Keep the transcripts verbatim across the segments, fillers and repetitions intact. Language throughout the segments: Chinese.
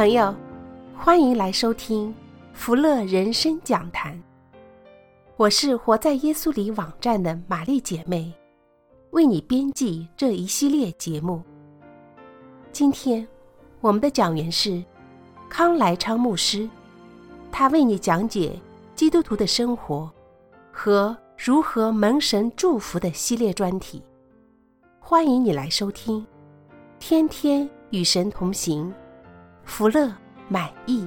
朋友，欢迎来收听福乐人生讲坛。我是活在耶稣里网站的玛丽姐妹，为你编辑这一系列节目。今天我们的讲员是康来昌牧师，他为你讲解基督徒的生活和如何蒙神祝福的系列专题。欢迎你来收听，天天与神同行，福乐满意。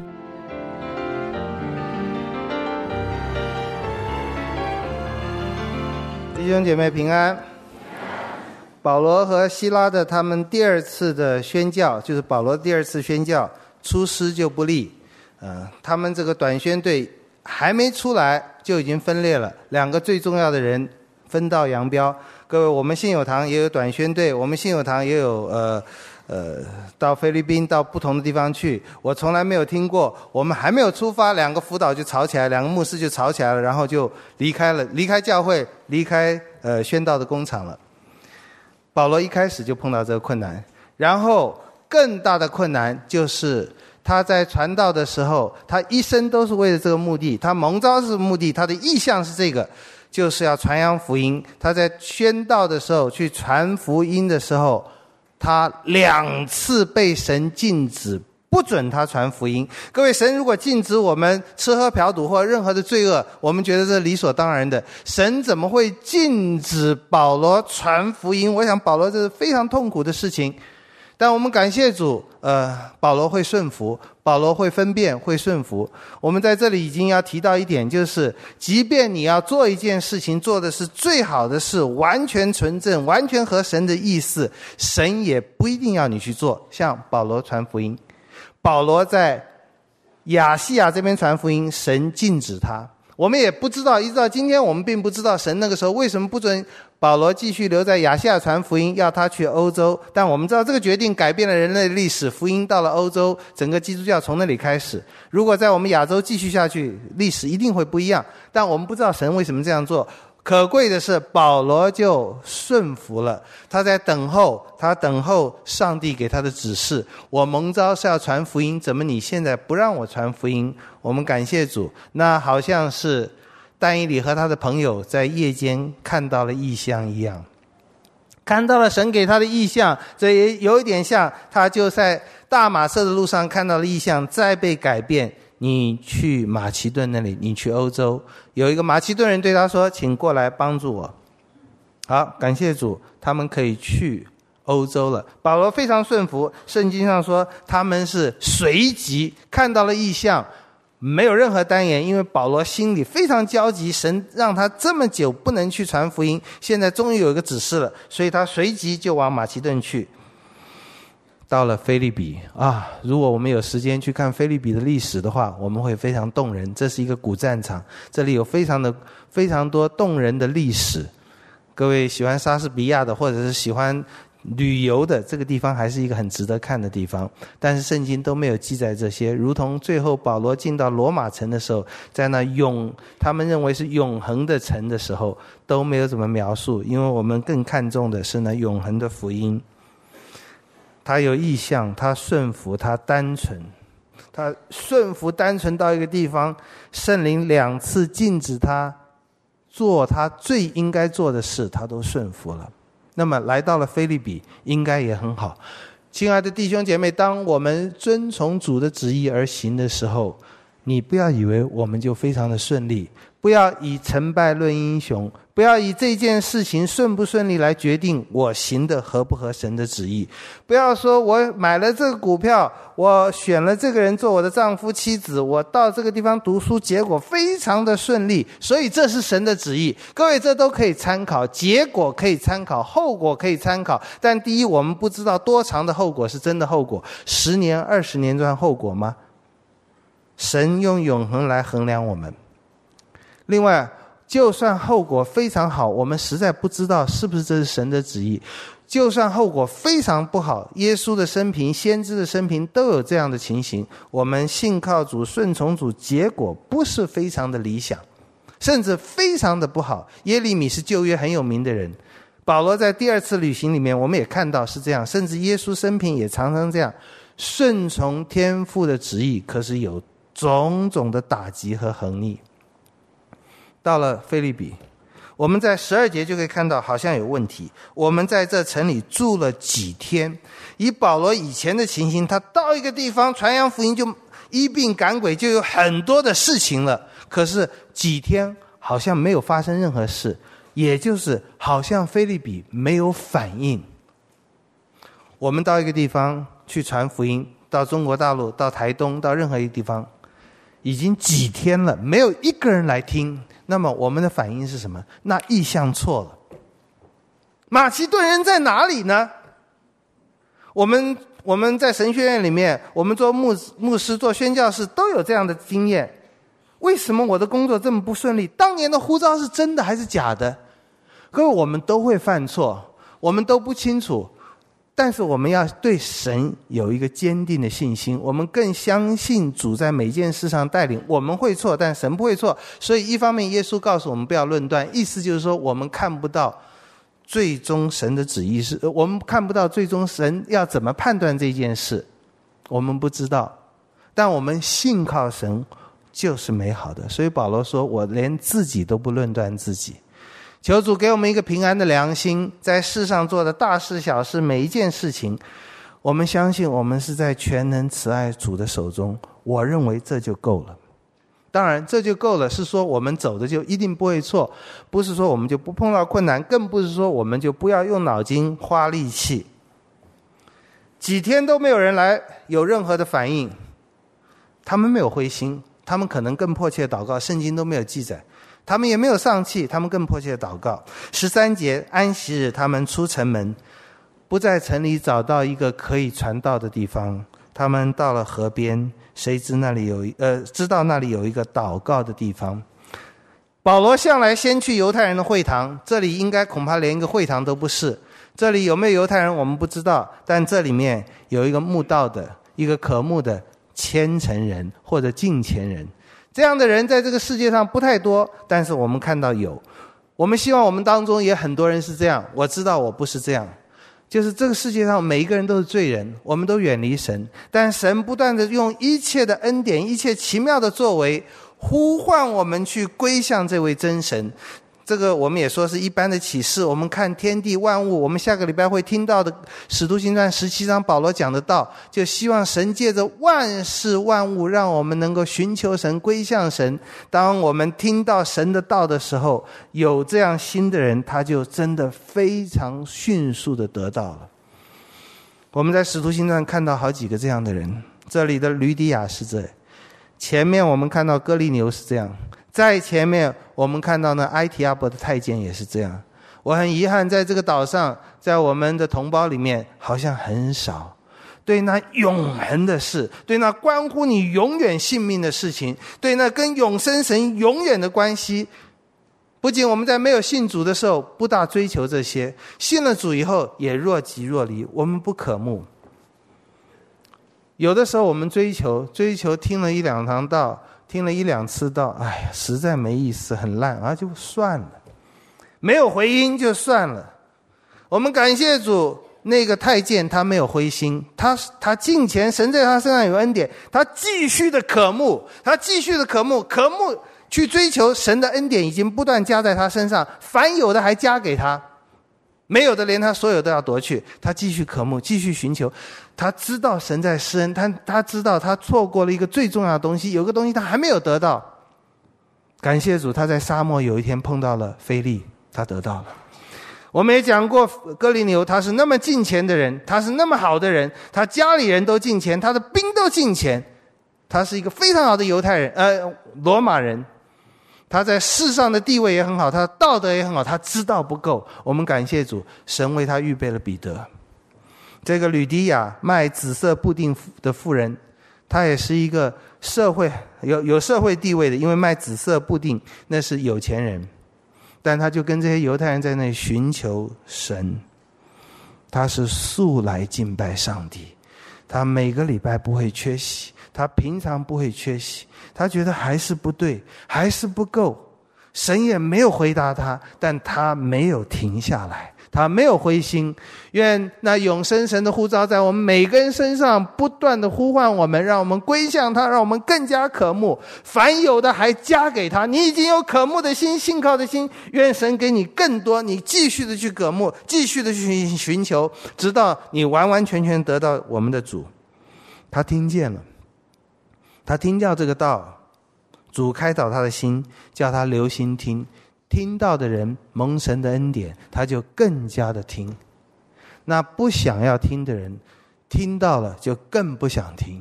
弟兄姐妹平安。保罗和希拉的他们第二次的宣教，就是保罗第二次宣教，出师就不利。呃，他们这个短宣队还没出来就已经分裂了，两个最重要的人分道扬镳。各位，我们信友堂也有短宣队，我们信友堂也有呃呃到菲律宾到不同的地方去。我从来没有听过，我们还没有出发，两个辅导就吵起来，两个牧师就吵起来了，然后就离开了，离开教会，离开呃宣道的工厂了。保罗一开始就碰到这个困难，然后更大的困难就是他在传道的时候，他一生都是为了这个目的，他蒙召是目的，他的意向是这个，就是要传扬福音。他在宣道的时候，去传福音的时候，他两次被神禁止，不准他传福音。各位，神如果禁止我们吃喝嫖赌或任何的罪恶，我们觉得这理所当然的，神怎么会禁止保罗传福音？我想保罗这是非常痛苦的事情。但我们感谢主，呃，保罗会顺服，保罗会分辨，会顺服。我们在这里已经要提到一点，就是即便你要做一件事情，做的是最好的事，完全纯正，完全合神的意思，神也不一定要你去做。像保罗传福音，保罗在亚细亚这边传福音，神禁止他。我们也不知道，一直到今天我们并不知道神那个时候为什么不准保罗继续留在亚细亚传福音，要他去欧洲。但我们知道这个决定改变了人类历史，福音到了欧洲，整个基督教从那里开始。如果在我们亚洲继续下去，历史一定会不一样。但我们不知道神为什么这样做。可贵的是保罗就顺服了，他在等候，他等候上帝给他的指示。我蒙召是要传福音，怎么你现在不让我传福音？我们感谢主。那好像是但以理和他的朋友在夜间看到了异象一样，看到了神给他的异象，这也有一点像他就在大马色的路上看到了异象，再被改变。你去马其顿那里，你去欧洲，有一个马其顿人对他说，请过来帮助我。好，感谢主，他们可以去欧洲了。保罗非常顺服，圣经上说他们是随即看到了异象，没有任何单言，因为保罗心里非常焦急，神让他这么久不能去传福音，现在终于有一个指示了，所以他随即就往马其顿去。到了腓立比啊，如果我们有时间去看腓立比的历史的话，我们会非常动人。这是一个古战场，这里有非常的非常多动人的历史。各位喜欢莎士比亚的，或者是喜欢旅游的，这个地方还是一个很值得看的地方。但是圣经都没有记载这些，如同最后保罗进到罗马城的时候，在那永他们认为是永恒的城的时候，都没有怎么描述，因为我们更看重的是那永恒的福音。他有意向，他顺服，他单纯，他顺服单纯到一个地方，圣灵两次禁止他做他最应该做的事，他都顺服了。那么来到了腓立比，应该也很好。亲爱的弟兄姐妹，当我们遵从主的旨意而行的时候，你不要以为我们就非常的顺利，不要以成败论英雄，不要以这件事情顺不顺利来决定我行的合不合神的旨意。不要说我买了这个股票，我选了这个人做我的丈夫妻子，我到这个地方读书，结果非常的顺利，所以这是神的旨意。各位，这都可以参考，结果可以参考，后果可以参考。但第一，我们不知道多长的后果是真的后果，十年二十年这样后果吗？神用永恒来衡量我们。另外，就算后果非常好，我们实在不知道是不是这是神的旨意。就算后果非常不好，耶稣的生平，先知的生平都有这样的情形，我们信靠主，顺从主，结果不是非常的理想，甚至非常的不好。耶利米是旧约很有名的人，保罗在第二次旅行里面我们也看到是这样，甚至耶稣生平也常常这样。 顺从天父的旨意，可是有种种的打击和横逆。到了腓立比，我们在十二节就可以看到好像有问题。我们在这城里住了几天，以保罗以前的情形，他到一个地方传扬福音就医病赶鬼，就有很多的事情了，可是几天好像没有发生任何事，也就是好像腓立比没有反应。我们到一个地方去传福音，到中国大陆，到台东，到任何一个地方，已经几天了，没有一个人来听，那么我们的反应是什么？那意向错了。马其顿人在哪里呢？我们我们在神学院里面，我们做牧牧师做宣教士都有这样的经验。为什么我的工作这么不顺利？当年的呼召是真的还是假的？各位，我们都会犯错，我们都不清楚，但是我们要对神有一个坚定的信心，我们更相信主在每件事上带领。我们会错，但神不会错。所以一方面耶稣告诉我们不要论断，意思就是说我们看不到最终神的旨意是，我们看不到最终神要怎么判断这件事，我们不知道，但我们信靠神就是美好的。所以保罗说，我连自己都不论断自己。求主给我们一个平安的良心，在世上做的大事小事，每一件事情，我们相信我们是在全能慈爱主的手中，我认为这就够了。当然这就够了是说我们走的就一定不会错，不是说我们就不碰到困难，更不是说我们就不要用脑筋花力气。几天都没有人来有任何的反应，他们没有灰心，他们可能更迫切祷告，圣经都没有记载。他们也没有丧气，他们更迫切祷告。十三节，安息日他们出城门，不在城里找到一个可以传道的地方，他们到了河边，谁知那里有呃知道那里有一个祷告的地方。保罗向来先去犹太人的会堂，这里应该恐怕连一个会堂都不是。这里有没有犹太人我们不知道，但这里面有一个慕道的，一个渴慕的虔诚人或者敬虔人。这样的人在这个世界上不太多，但是我们看到有。我们希望我们当中也很多人是这样，我知道我不是这样。就是这个世界上每一个人都是罪人，我们都远离神，但神不断的用一切的恩典，一切奇妙的作为，呼唤我们去归向这位真神。这个我们也说是一般的启示，我们看天地万物，我们下个礼拜会听到的使徒行传十七章保罗讲的道，就希望神借着万事万物让我们能够寻求神，归向神。当我们听到神的道的时候，有这样心的人，他就真的非常迅速的得到了。我们在使徒行传看到好几个这样的人，这里的吕底亚是这样，前面我们看到哥利牛是这样，在前面我们看到呢埃提阿伯的太监也是这样。我很遗憾在这个岛上，在我们的同胞里面好像很少对那永恒的事，对那关乎你永远性命的事情，对那跟永生神永远的关系，不仅我们在没有信主的时候不大追求这些，信了主以后也若即若离，我们不渴慕。有的时候我们追求追求听了一两堂道，听了一两次道，哎呀，实在没意思，很烂啊，就算了，没有回音就算了。我们感谢主，那个太监他没有灰心，他他敬虔，神在他身上有恩典，他继续的渴慕，他继续的渴慕，渴慕去追求神的恩典，已经不断加在他身上，凡有的还加给他，没有的连他所有都要夺去。他继续渴慕，继续寻求。他知道神在施恩，他他知道他错过了一个最重要的东西，有个东西他还没有得到。感谢主，他在沙漠有一天碰到了腓力，他得到了。我们也讲过哥利牛，他是那么敬虔的人，他是那么好的人，他家里人都敬虔，他的兵都敬虔，他是一个非常好的犹太人，呃，罗马人。他在世上的地位也很好，他的道德也很好，他知道不够。我们感谢主，神为他预备了彼得。这个吕底亚卖紫色布丁的妇人，她也是一个社会有有社会地位的，因为卖紫色布丁那是有钱人，但他就跟这些犹太人在那里寻求神。他是素来敬拜上帝，他每个礼拜不会缺席，他平常不会缺席，他觉得还是不对，还是不够，神也没有回答他，但他没有停下来， 他没有灰心。愿那永生神的呼召在我们每个人身上不断的呼唤我们，让我们归向他，让我们更加渴慕，凡有的还加给他。你已经有渴慕的心，信靠的心，愿神给你更多，你继续的去渴慕，继续的去寻求，直到你完完全全得到我们的主。他听见了，他听到这个道，主开导他的心，叫他留心听。听到的人蒙神的恩典，他就更加的听。那不想要听的人，听到了就更不想听。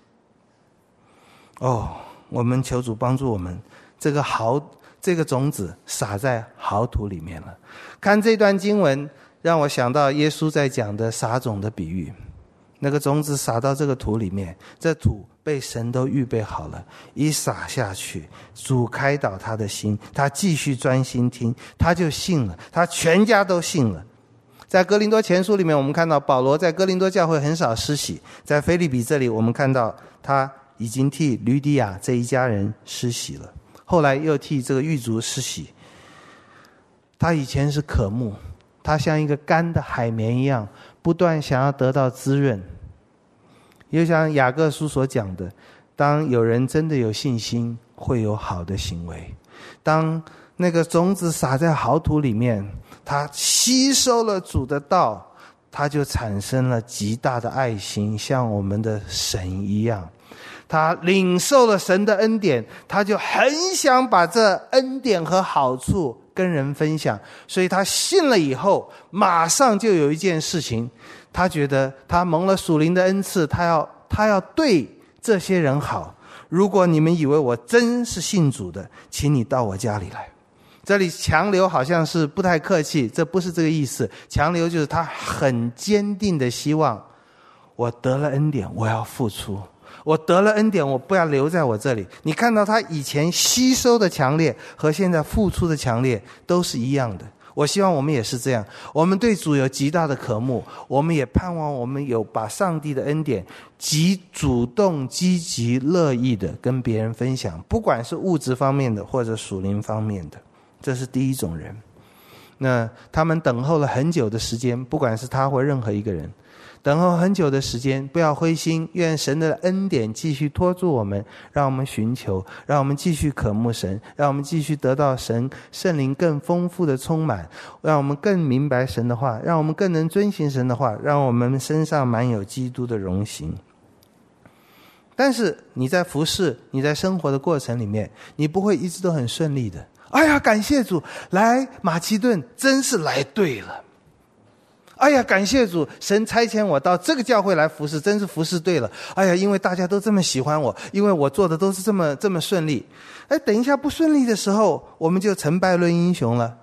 哦，我们求主帮助我们，这个好这个种子撒在好土里面了。看这段经文，让我想到耶稣在讲的撒种的比喻。那个种子撒到这个土里面，这土被神都预备好了，一撒下去，主开导他的心，他继续专心听，他就信了，他全家都信了。在哥林多前书里面，我们看到保罗在哥林多教会很少施洗，在腓立比这里我们看到他已经替吕底亚这一家人施洗了，后来又替这个狱卒施洗。他以前是渴慕，他像一个干的海绵一样，不断想要得到滋润。就像雅各书所讲的，当有人真的有信心，会有好的行为。当那个种子撒在好土里面，他吸收了主的道，他就产生了极大的爱心，像我们的神一样。他领受了神的恩典，他就很想把这恩典和好处跟人分享。所以他信了以后，马上就有一件事情，他觉得他蒙了属灵的恩赐，他要他要对这些人好。如果你们以为我真是信主的，请你到我家里来。这里强留好像是不太客气，这不是这个意思。强留就是他很坚定的希望，我得了恩典，我要付出。我得了恩典，我不要留在我这里。你看到他以前吸收的强烈和现在付出的强烈都是一样的。我希望我们也是这样，我们对主有极大的渴慕，我们也盼望我们有把上帝的恩典极主动积极乐意的跟别人分享，不管是物质方面的或者属灵方面的。这是第一种人。那他们等候了很久的时间，不管是他或任何一个人，等候很久的时间，不要灰心，愿神的恩典继续托住我们，让我们寻求，让我们继续渴慕神，让我们继续得到神圣灵更丰富的充满，让我们更明白神的话，让我们更能遵行神的话，让我们身上满有基督的荣行。但是你在服事，你在生活的过程里面，你不会一直都很顺利的。哎呀，感谢主，来马其顿真是来对了。哎呀，感谢主，神差遣我到这个教会来服侍，真是服侍对了。哎呀，因为大家都这么喜欢我，因为我做的都是这么这么顺利。哎，等一下不顺利的时候，我们就成败论英雄了。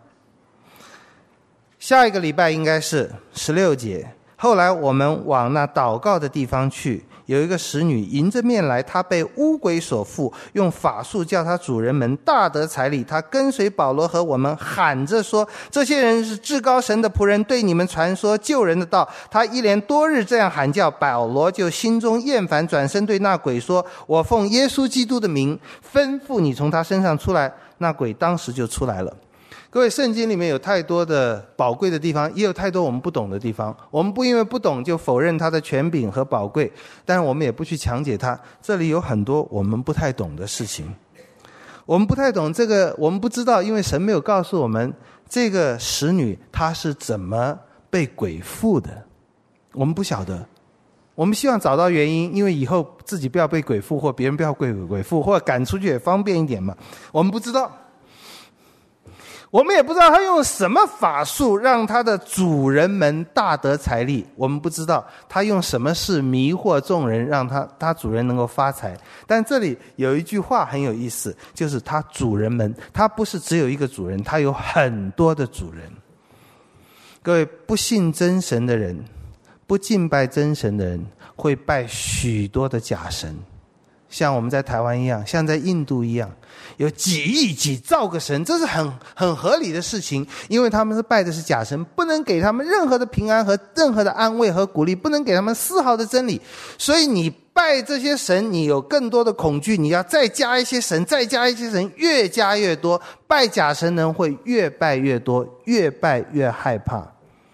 下一个礼拜应该是十六节。后来我们往那祷告的地方去，有一个使女迎着面来，她被污鬼所附，用法术叫她主人们大得财力。她跟随保罗和我们，喊着说，这些人是至高神的仆人，对你们传说救人的道。她一连多日这样喊叫，保罗就心中厌烦，转身对那鬼说，我奉耶稣基督的名吩咐你从他身上出来。那鬼当时就出来了。各位，圣经里面有太多的宝贵的地方，也有太多我们不懂的地方。我们不因为不懂就否认它的权柄和宝贵，但是我们也不去强解它。这里有很多我们不太懂的事情，我们不太懂这个，我们不知道，因为神没有告诉我们这个使女她是怎么被鬼附的，我们不晓得。我们希望找到原因，因为以后自己不要被鬼附，或别人不要被鬼附，或赶出去也方便一点嘛。我们不知道。我们也不知道他用什么法术让他的主人们大得财力，我们不知道他用什么事迷惑众人，让他他主人能够发财。但这里有一句话很有意思，就是他主人们，他不是只有一个主人，他有很多的主人。各位，不信真神的人，不敬拜真神的人，会拜许多的假神，像我们在台湾一样，像在印度一样，有几亿几兆个神，这是很很合理的事情，因为他们是拜的是假神，不能给他们任何的平安和任何的安慰和鼓励，不能给他们丝毫的真理。所以你拜这些神，你有更多的恐惧，你要再加一些神，再加一些神，越加越多。拜假神人会越拜越多，越拜越害怕。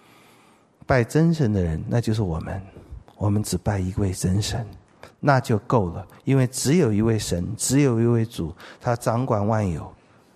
拜真神的人，那就是我们，我们只拜一位真神，那就够了，因为只有一位神，只有一位主，他掌管万有。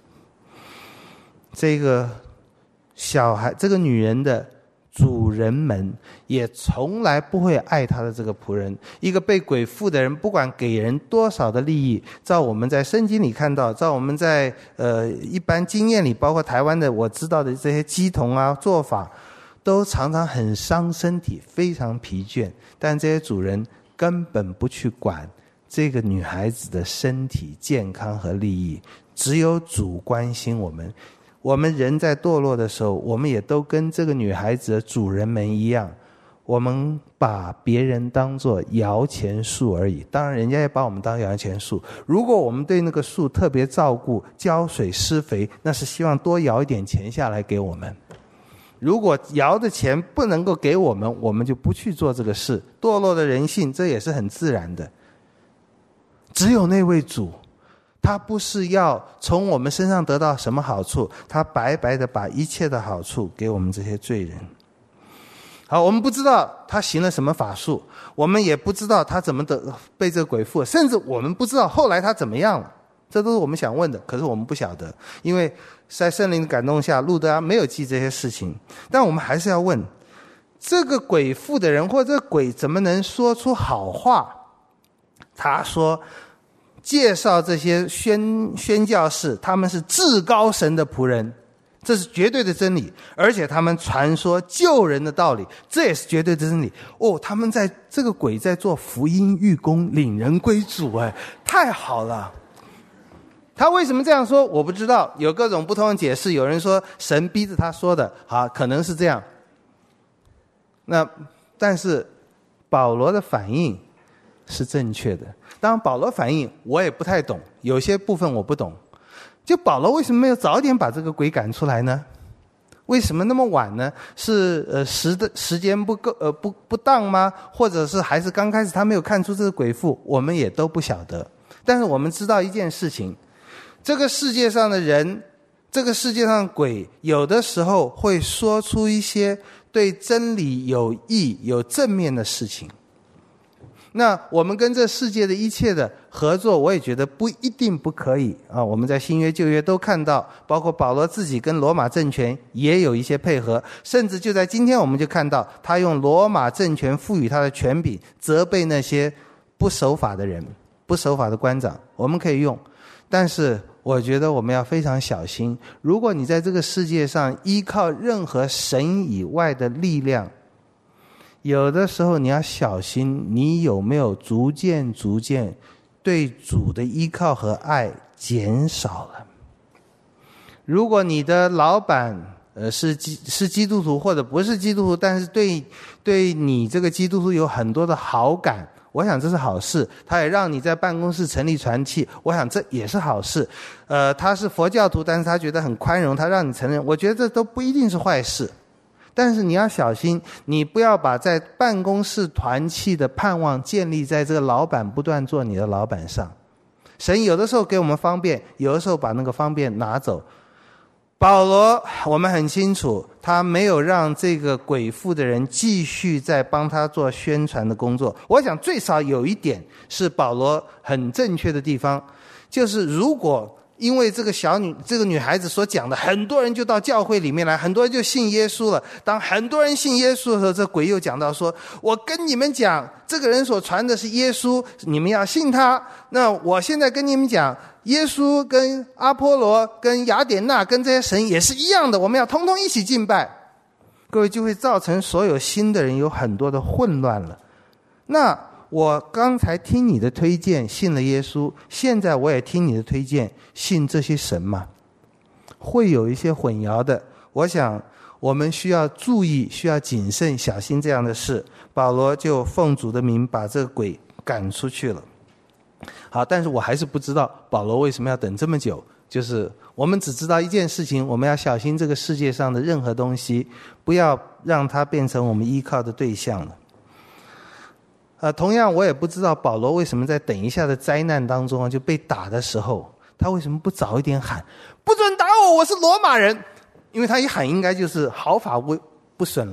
这个小孩，这个女人的主人们也从来不会爱他的这个仆人。一个被鬼附的人，不管给人多少的利益，照我们在圣经里看到，照我们在呃一般经验里，包括台湾的我知道的这些乩童啊做法，都常常很伤身体，非常疲倦。但这些主人根本不去管这个女孩子的身体健康和利益，只有主关心我们。我们人在堕落的时候，我们也都跟这个女孩子的主人们一样，我们把别人当作摇钱树而已。当然人家也把我们当摇钱树，如果我们对那个树特别照顾，浇水施肥，那是希望多摇一点钱下来给我们。如果摇的钱不能够给我们，我们就不去做这个事。堕落的人性，这也是很自然的。只有那位主，他不是要从我们身上得到什么好处，他白白的把一切的好处给我们这些罪人。好，我们不知道他行了什么法术，我们也不知道他怎么得被这个鬼附，甚至我们不知道后来他怎么样了，这都是我们想问的，可是我们不晓得，因为在圣灵的感动下，路德没有记这些事情。但我们还是要问，这个鬼附的人或者这个鬼怎么能说出好话？他说介绍这些宣宣教士，他们是至高神的仆人，这是绝对的真理。而且他们传说救人的道理，这也是绝对的真理。哦，他们在这个鬼在做福音预工，领人归主，哎，太好了。他为什么这样说我不知道，有各种不同的解释。有人说神逼着他说的，好，可能是这样。那但是保罗的反应是正确的。当然保罗反应我也不太懂，有些部分我不懂。就保罗为什么没有早点把这个鬼赶出来呢？为什么那么晚呢？是呃时的时间不够呃不不当吗？或者是还是刚开始他没有看出这个鬼附？我们也都不晓得。但是我们知道一件事情，这个世界上的人，这个世界上的鬼，有的时候会说出一些对真理有益有正面的事情。那我们跟这世界的一切的合作，我也觉得不一定不可以啊。我们在新约旧约都看到，包括保罗自己跟罗马政权也有一些配合，甚至就在今天我们就看到他用罗马政权赋予他的权柄，责备那些不守法的人，不守法的官长，我们可以用。但是我觉得我们要非常小心，如果你在这个世界上依靠任何神以外的力量，有的时候你要小心，你有没有逐渐逐渐对主的依靠和爱减少了。如果你的老板呃是基是基督徒或者不是基督徒，但是对对你这个基督徒有很多的好感，我想这是好事。他也让你在办公室成立团契，我想这也是好事。呃，他是佛教徒，但是他觉得很宽容，他让你承认，我觉得这都不一定是坏事。但是你要小心，你不要把在办公室团契的盼望建立在这个老板不断做你的老板上。神有的时候给我们方便，有的时候把那个方便拿走。保罗我们很清楚，他没有让这个鬼附的人继续在帮他做宣传的工作。我想最少有一点是保罗很正确的地方，就是如果因为这个小女这个女孩子所讲的，很多人就到教会里面来，很多人就信耶稣了。当很多人信耶稣的时候，这鬼又讲到说，我跟你们讲，这个人所传的是耶稣，你们要信他。那我现在跟你们讲，耶稣跟阿波罗跟雅典娜跟这些神也是一样的，我们要通通一起敬拜。各位，就会造成所有新的人有很多的混乱了。那我刚才听你的推荐信了耶稣，现在我也听你的推荐信这些神嘛，会有一些混淆的。我想我们需要注意，需要谨慎小心这样的事。保罗就奉主的名把这个鬼赶出去了。好，但是我还是不知道保罗为什么要等这么久。就是我们只知道一件事情，我们要小心这个世界上的任何东西，不要让它变成我们依靠的对象了。呃，同样我也不知道保罗为什么在等一下的灾难当中就被打的时候，他为什么不早一点喊不准打我，我是罗马人。因为他一喊应该就是毫发不不损了。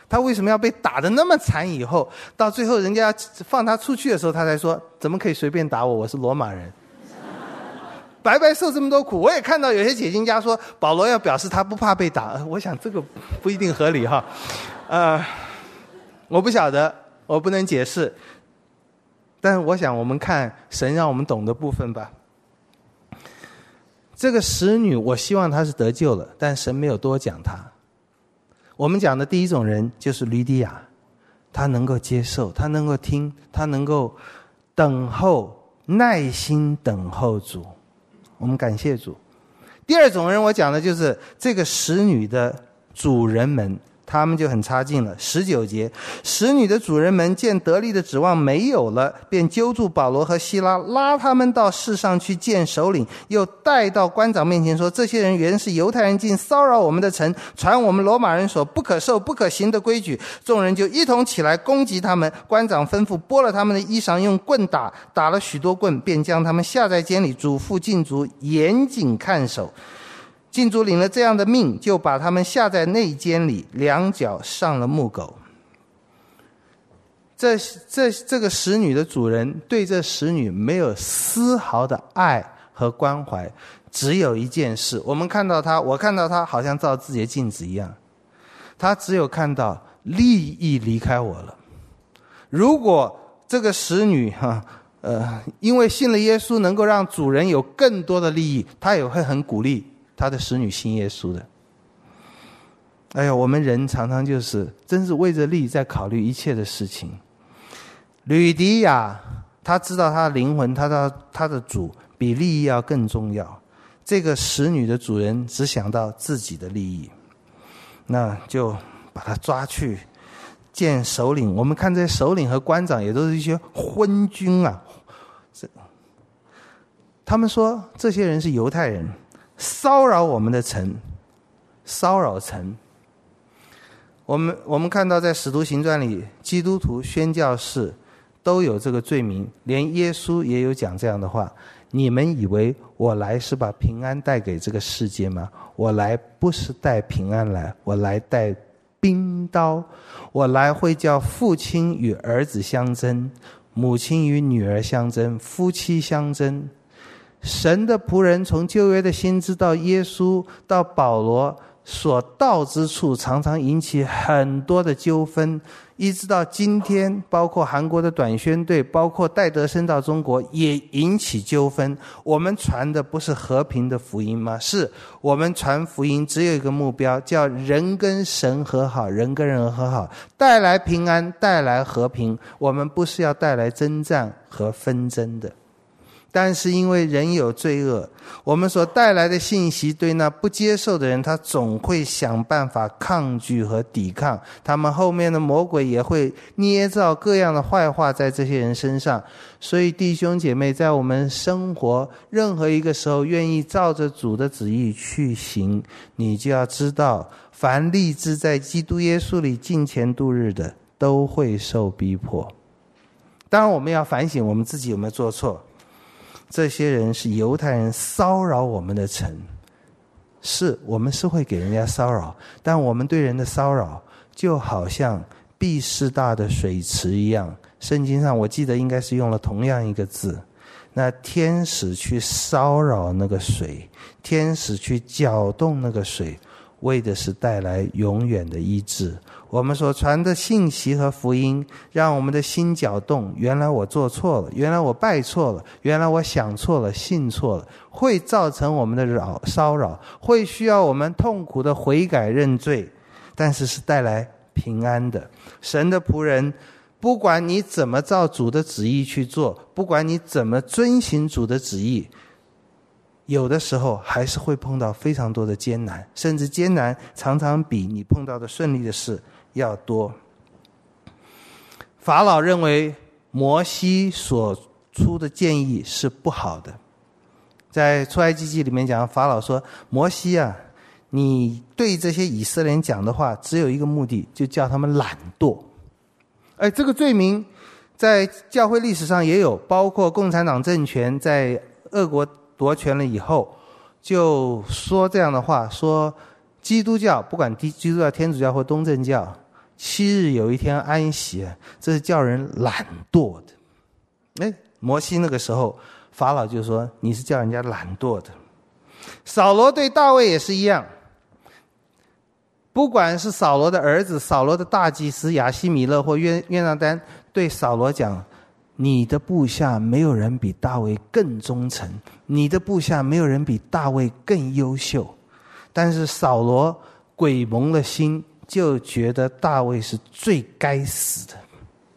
他为什么要被打得那么惨？以后到最后人家要放他出去的时候，他才说怎么可以随便打我，我是罗马人，白白受这么多苦。我也看到有些解经家说保罗要表示他不怕被打，我想这个不一定合理哈。呃，我不晓得，我不能解释，但我想我们看神让我们懂的部分吧。这个使女，我希望她是得救了，但神没有多讲她。我们讲的第一种人就是吕底亚，她能够接受，她能够听，她能够等候，耐心等候主。我们感谢主。第二种人我讲的就是这个使女的主人们，他们就很差劲了。十九节，使女的主人们见得力的指望没有了，便揪住保罗和希拉，拉他们到市上去见首领，又带到官长面前说，这些人原是犹太人，竟骚扰我们的城，传我们罗马人所不可受不可行的规矩。众人就一同起来攻击他们，官长吩咐剥了他们的衣裳，用棍打，打了许多棍，便将他们下在监里，嘱咐禁足严谨看守。禁足领了这样的命，就把他们下在内监里，两脚上了木狗。这这这个使女的主人对这使女没有丝毫的爱和关怀，只有一件事，我们看到他，我看到他好像照自己的镜子一样，他只有看到利益离开我了。如果这个使女哈呃，因为信了耶稣能够让主人有更多的利益，他也会很鼓励他的使女信耶稣的。哎呀，我们人常常就是真是为着利在考虑一切的事情。吕底亚他知道他的灵魂，他的他的主比利益要更重要。这个使女的主人只想到自己的利益，那就把他抓去见首领。我们看这些首领和官长也都是一些昏君啊，他们说这些人是犹太人，骚扰我们的城，骚扰城。我们我们看到在使徒行传里，基督徒宣教士都有这个罪名，连耶稣也有讲这样的话，你们以为我来是把平安带给这个世界吗？我来不是带平安来，我来带兵刀。我来会叫父亲与儿子相争，母亲与女儿相争，夫妻相争。神的仆人从旧约的先知到耶稣到保罗所到之处，常常引起很多的纠纷，一直到今天，包括韩国的短宣队，包括戴德生到中国也引起纠纷。我们传的不是和平的福音吗？是，我们传福音只有一个目标，叫人跟神和好，人跟人和好，带来平安，带来和平。我们不是要带来征战和纷争的。但是因为人有罪恶，我们所带来的信息对那不接受的人，他总会想办法抗拒和抵抗，他们后面的魔鬼也会捏造各样的坏话在这些人身上。所以弟兄姐妹，在我们生活任何一个时候愿意照着主的旨意去行，你就要知道，凡立志在基督耶稣里敬虔度日的，都会受逼迫。当然我们要反省我们自己有没有做错。这些人是犹太人骚扰我们的城，是我们是会给人家骚扰，但我们对人的骚扰就好像毕士大的水池一样，圣经上我记得应该是用了同样一个字，那天使去骚扰那个水，天使去搅动那个水，为的是带来永远的医治。我们所传的信息和福音，让我们的心搅动，原来我做错了，原来我拜错了，原来我想错了，信错了，会造成我们的扰骚扰，会需要我们痛苦的悔改认罪，但是是带来平安的。神的仆人，不管你怎么照主的旨意去做，不管你怎么遵行主的旨意，有的时候还是会碰到非常多的艰难，甚至艰难常常比你碰到的顺利的事要多。法老认为摩西所出的建议是不好的，在出埃及记里面讲，法老说，摩西啊，你对这些以色列人讲的话只有一个目的，就叫他们懒惰。哎，这个罪名在教会历史上也有，包括共产党政权在俄国夺权了以后，就说这样的话，说基督教，不管基督教、天主教或东正教， 七日有一天安息，这是叫人懒惰的。哎，摩西那个时候法老就说你是叫人家懒惰的。扫罗对大卫也是一样，不管是扫罗的儿子，扫罗的大祭司亚希米勒或约约拿单，对扫罗讲，你的部下没有人比大卫更忠诚，你的部下没有人比大卫更优秀。但是扫罗鬼蒙了心，就觉得大卫是最该死的。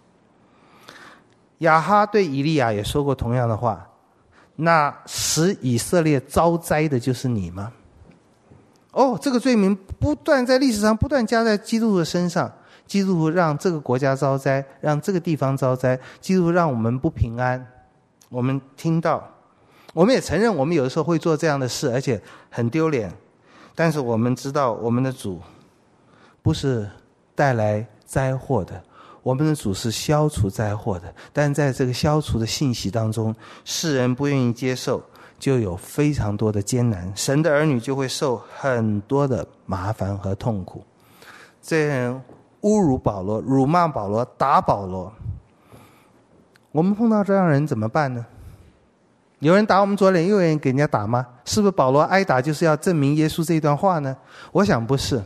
亚哈对以利亚也说过同样的话，那使以色列遭灾的就是你吗？哦，这个罪名不断在历史上不断加在基督徒的身上，基督徒让这个国家遭灾，让这个地方遭灾，基督徒让我们不平安。我们听到，我们也承认我们有的时候会做这样的事，而且很丢脸，但是我们知道我们的主不是带来灾祸的，我们的主是消除灾祸的。但在这个消除的信息当中，世人不愿意接受，就有非常多的艰难，神的儿女就会受很多的麻烦和痛苦。这些人侮辱保罗，辱骂保罗，打保罗，我们碰到这样的人怎么办呢？有人打我们左脸，右脸给人家打吗？是不是保罗挨打就是要证明耶稣这一段话呢？我想不是。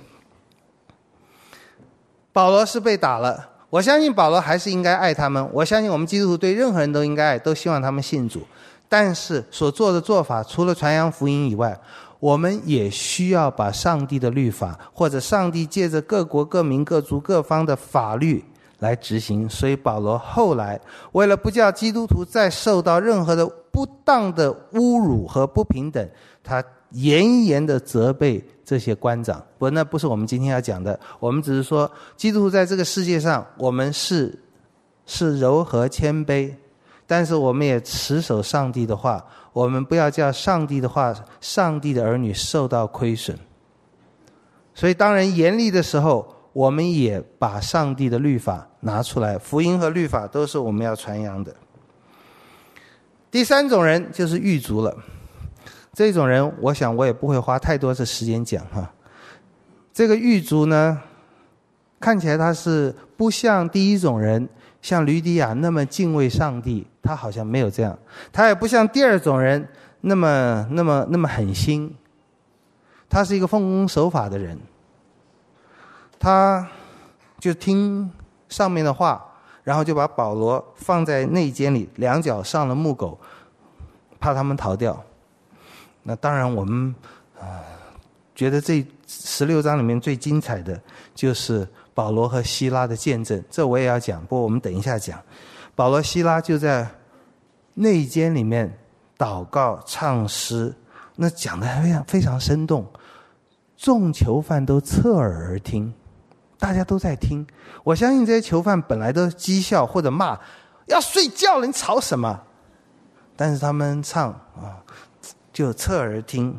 保罗是被打了，我相信保罗还是应该爱他们，我相信我们基督徒对任何人都应该爱，都希望他们信主。但是所做的做法，除了传扬福音以外，我们也需要把上帝的律法，或者上帝借着各国各民各族各方的法律来执行。所以保罗后来为了不叫基督徒再受到任何的不当的侮辱和不平等，他严严的责备这些官长。不，那不是我们今天要讲的，我们只是说基督徒在这个世界上，我们是是柔和谦卑，但是我们也持守上帝的话，我们不要叫上帝的话，上帝的儿女受到亏损。所以当人严厉的时候，我们也把上帝的律法拿出来，福音和律法都是我们要传扬的。第三种人就是狱卒了，这种人我想我也不会花太多的时间讲哈。这个狱卒呢，看起来他是不像第一种人像吕底亚那么敬畏上帝，他好像没有这样。他也不像第二种人那么那么那么狠心，他是一个奉公守法的人，他就听上面的话，然后就把保罗放在内监里，两脚上了木狗，怕他们逃掉。那当然我们、呃、觉得这十六章里面最精彩的就是保罗和希拉的见证，这我也要讲，不过我们等一下讲。保罗希拉就在内监里面祷告唱诗，那讲得非常非常生动，众囚犯都侧耳而听，大家都在听。我相信这些囚犯本来都讥笑或者骂，要睡觉了你吵什么，但是他们唱啊，就侧耳听，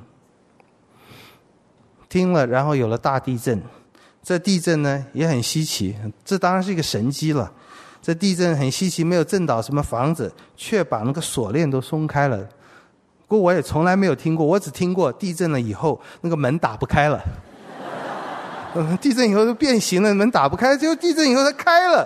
听了然后有了大地震。这地震呢也很稀奇，这当然是一个神迹了。这地震很稀奇，没有震倒什么房子，却把那个锁链都松开了。不过我也从来没有听过，我只听过地震了以后那个门打不开了。嗯，地震以后就变形了，门打不开，结果地震以后它开了。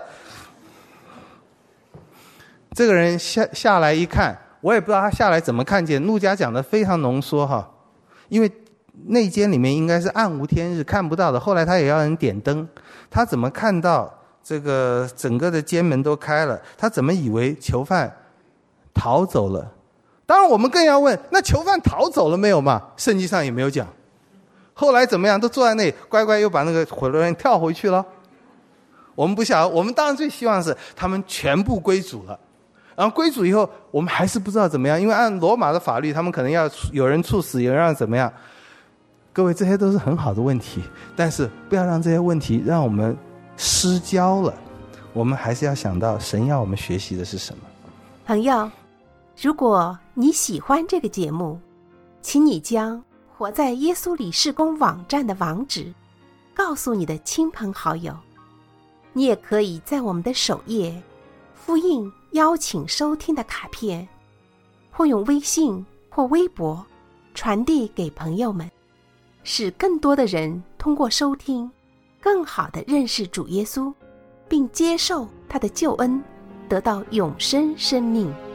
这个人下下来一看，我也不知道他下来怎么看见，路加讲的非常浓缩哈，因为内监里面应该是暗无天日看不到的，后来他也要人点灯，他怎么看到这个整个的监门都开了？他怎么以为囚犯逃走了？当然我们更要问，那囚犯逃走了没有嘛？圣经上也没有讲。后来怎么样？都坐在那里乖乖又把那个火轮跳回去了。我们不晓得，我们当然最希望是他们全部归主了，然后归主以后我们还是不知道怎么样，因为按罗马的法律他们可能要有人处死，有人要怎么样。各位，这些都是很好的问题，但是不要让这些问题让我们失焦了，我们还是要想到神要我们学习的是什么。 朋友，如果你喜欢这个节目，请你将活在耶稣里事工网站的网址告诉你的亲朋好友。你也可以在我们的首页复印邀请收听的卡片，或用微信或微博传递给朋友们，使更多的人通过收听更好地认识主耶稣，并接受他的救恩，得到永生生命。